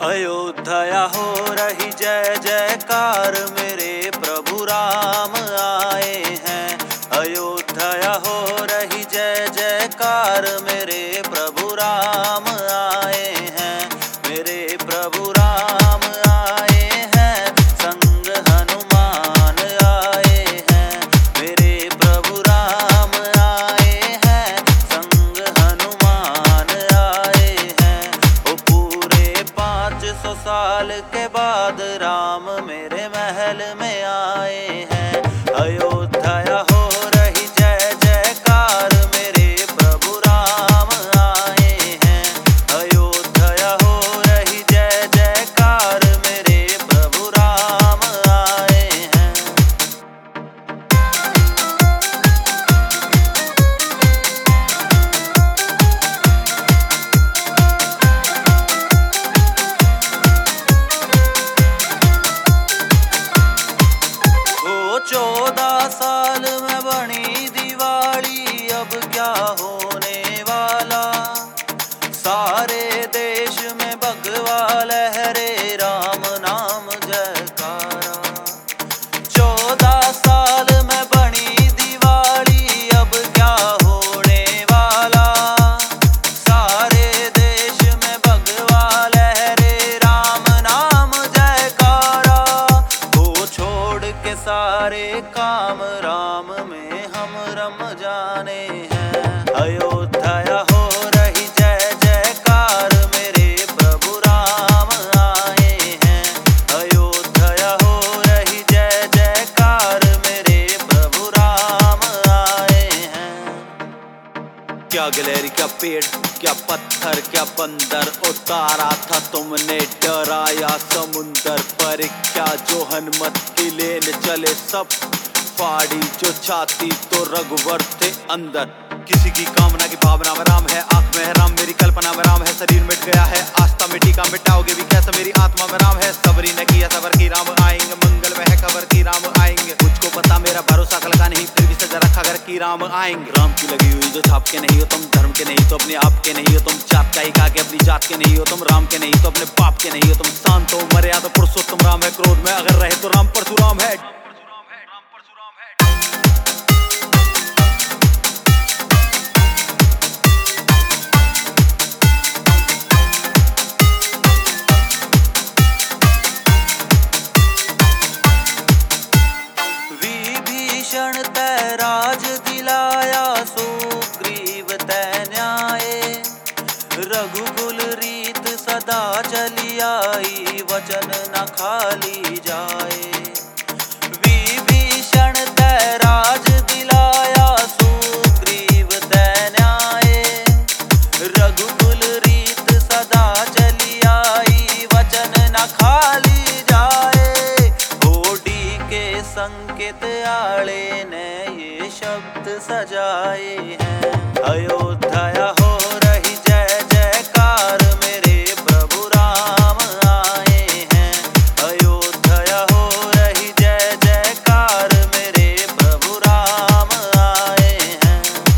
अयोध्या हो रही जय जयकार, मेरे प्रभु राम आए हैं। अयोध्या हो रही जय जयकार, मेरे प्रभु राम आए हैं। मेरे प्रभु राम आए हैं, संग हनुमान आए हैं। मेरे प्रभु राम आए हैं, संग हनुमान आए हैं। वो पूरे 500 साल के बाद राम मेरे महल में आए हैं। अयोध्या हो रही जय जयकार, मेरे प्रभु राम आए हैं। अयोध्या हो रही जय जयकार, मेरे प्रभु राम आए हैं। वो 14 साल में बनी दिवाली, अब क्या होने वाला। सारे देश में भगवा लहरे, राम नाम जयकारा। 14 साल में बनी दिवाली, अब क्या होने वाला। सारे देश में भगवा लहरे, राम नाम जयकारा। वो छोड़ के सारे काम, राम में हम रम जाने हैं। अयोध्या हो रही जय जयकार, मेरे प्रभु राम आए हैं। अयोध्या हो रही जय जयकार, मेरे प्रभु राम आए हैं। क्या गिलहरी, क्या पेड़, क्या पत्थर, क्या बंदर उतारा था तुमने, डराया समुंदर पर। क्या जो हनुमत की लेन चले सब, फाड़ी जो छाती तो रघुवर थे अंदर। किसी की कामना की भावना में राम है, आंख में है राम, मेरी कल्पना में राम है। शरीर मिट गया है आस्था मिट्टी का, मिटाओगे भी कैसे, मेरी आत्मा में राम है। सबरी ने किया सबर की राम आएंगे, मंगल में है खबर की राम आएंगे। मुझको पता मेरा भरोसा कल का नहीं, फिर भी सजा रखा घर की राम आएंगे। राम की लगी हुई जो छाप के नहीं हो तुम, धर्म के नहीं तो अपने आप के नहीं हो तुम। जात का ही के अपनी जात के नहीं हो तुम, राम के नहीं तो अपने पाप के नहीं हो तुम। शांत हो मर्यादा पुरुषोत्तम राम है, क्रोध में अगर रहे तो राम परशुराम है। विभीषण तै राज दिलाया, सुग्रीव तै न्याय। रघुकुल रीत सदा चली आई, वचन न खाली जाए। विभीषण तै राज दिलाया, सुग्रीव तै न्याय। रघुकुल रीत सदा चली आई, वचन न खाली जाए। होडी के संकेत आले ने ये शब्द सजाए हैं। अयोध्या हो रही जय जयकार, मेरे प्रभु राम आए हैं। अयोध्या हो रही जय जयकार, मेरे प्रभु राम आए हैं।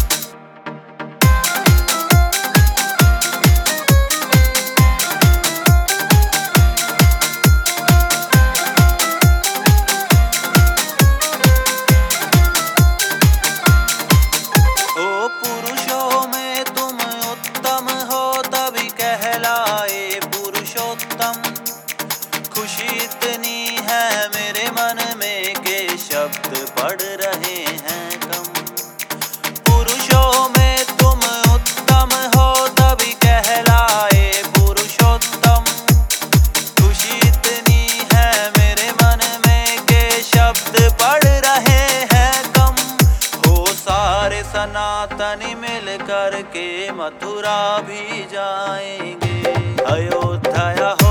ओ पुरुषों में तुम उत्तम हो, तभी कहलाए पुरुषोत्तम। खुशी इतनी है मेरे मन में के शब्द पढ़ रहे हैं कम। पुरुषों में तुम उत्तम हो, तभी कहलाए पुरुषोत्तम। खुशी इतनी है मेरे मन में के शब्द पढ़ रहे हैं कम। हो सारे सनातनी मिल कर के मथुरा भी जाएंगे। अयोध्या